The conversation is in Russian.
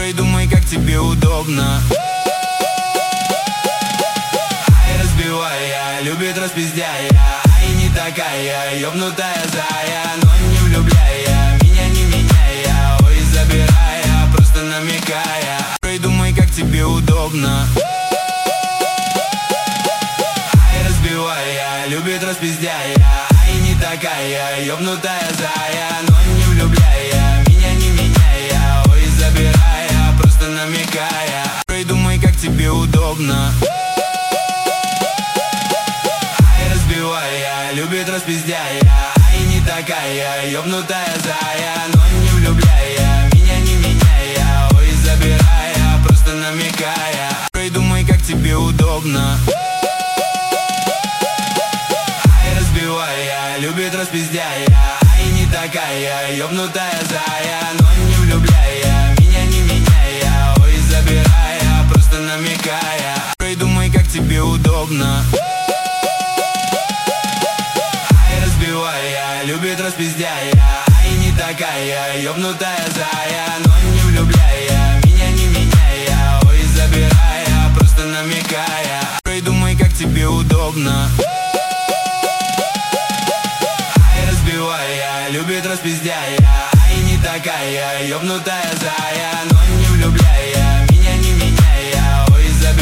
Ой, думай, как тебе удобно. Ай, разбивая, любит распиздяя. Ай, не такая, ёбнутая зая. Но не влюбляя, меня не меняя. Ой, забирая, просто намекая. Ой, думай, как тебе удобно. Ай, разбивая, любит распиздяя. Ай, не такая, ёбнутая зая. Но не влюбляя, меня не меняя. Ой, забирая, просто намекая. Ой, думай, как тебе удобно. Ай, разбивая, любит распиздяя. Ай, не такая, ёбнутая зая. Но не влюбляя, меня не меняя. Ой, забирая, просто намекая. Ой, думай, как тебе удобно. Ай, разбивая, любит распиздяя. Ай, не такая, ёбнутая зая. Но не влюбляя, меня не меняя. Ой, забирая, просто намекая. Ой, думай, как тебе удобно. Ай, разбивая, любит распиздяя. Ай, не такая, ёбнутая зая. Но не влюбляя, меня не меняя. Ой, забирая, просто намекая. Ой, думай, как тебе удобно. Ай, разбивая, любит распиздяя. Ай, не такая, ёбнутая зая. Но не влюбляя.